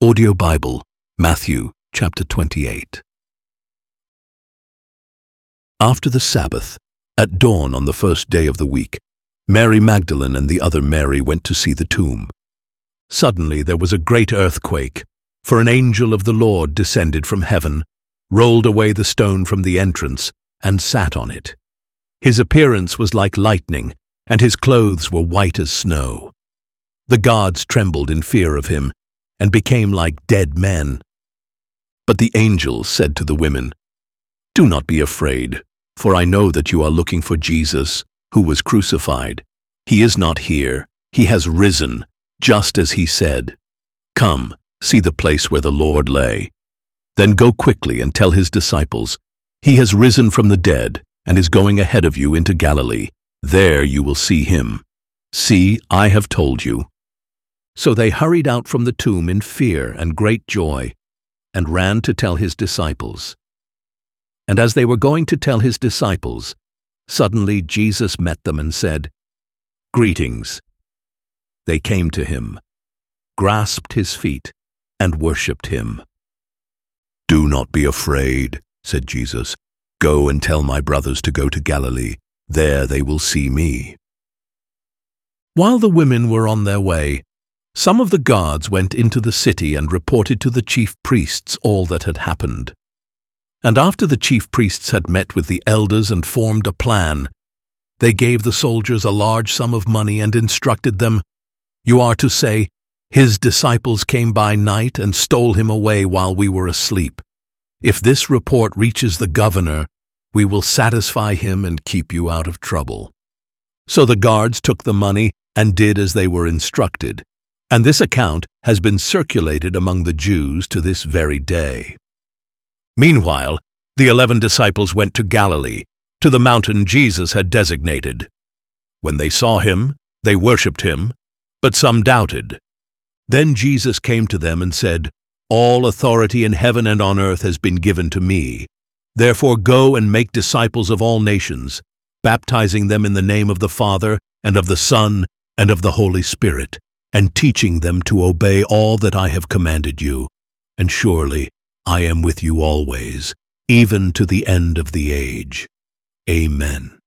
Audio Bible, Matthew chapter 28. After the Sabbath, at dawn on the first day of the week, Mary Magdalene and the other Mary went to see the tomb. Suddenly there was a great earthquake, for an angel of the Lord descended from heaven, rolled away the stone from the entrance, and sat on it. His appearance was like lightning, and his clothes were white as snow. The guards trembled in fear of him, and became like dead men. But the angel said to the women, "Do not be afraid, for I know that you are looking for Jesus, who was crucified. He is not here. He has risen, just as he said. Come, see the place where the Lord lay. Then go quickly and tell his disciples, he has risen from the dead and is going ahead of you into Galilee. There you will see him. See, I have told you." So they hurried out from the tomb in fear and great joy, and ran to tell his disciples. And as they were going to tell his disciples, suddenly Jesus met them and said, "Greetings." They came to him, grasped his feet, and worshipped him. "Do not be afraid," said Jesus. "Go and tell my brothers to go to Galilee. There they will see me." While the women were on their way, some of the guards went into the city and reported to the chief priests all that had happened. And after the chief priests had met with the elders and formed a plan, they gave the soldiers a large sum of money and instructed them, "You are to say, 'His disciples came by night and stole him away while we were asleep.' If this report reaches the governor, we will satisfy him and keep you out of trouble." So the guards took the money and did as they were instructed. And this account has been circulated among the Jews to this very day. Meanwhile, the 11 disciples went to Galilee, to the mountain Jesus had designated. When they saw him, they worshipped him, but some doubted. Then Jesus came to them and said, "All authority in heaven and on earth has been given to me. Therefore go and make disciples of all nations, baptizing them in the name of the Father and of the Son and of the Holy Spirit, and teaching them to obey all that I have commanded you. And surely I am with you always, even to the end of the age." Amen.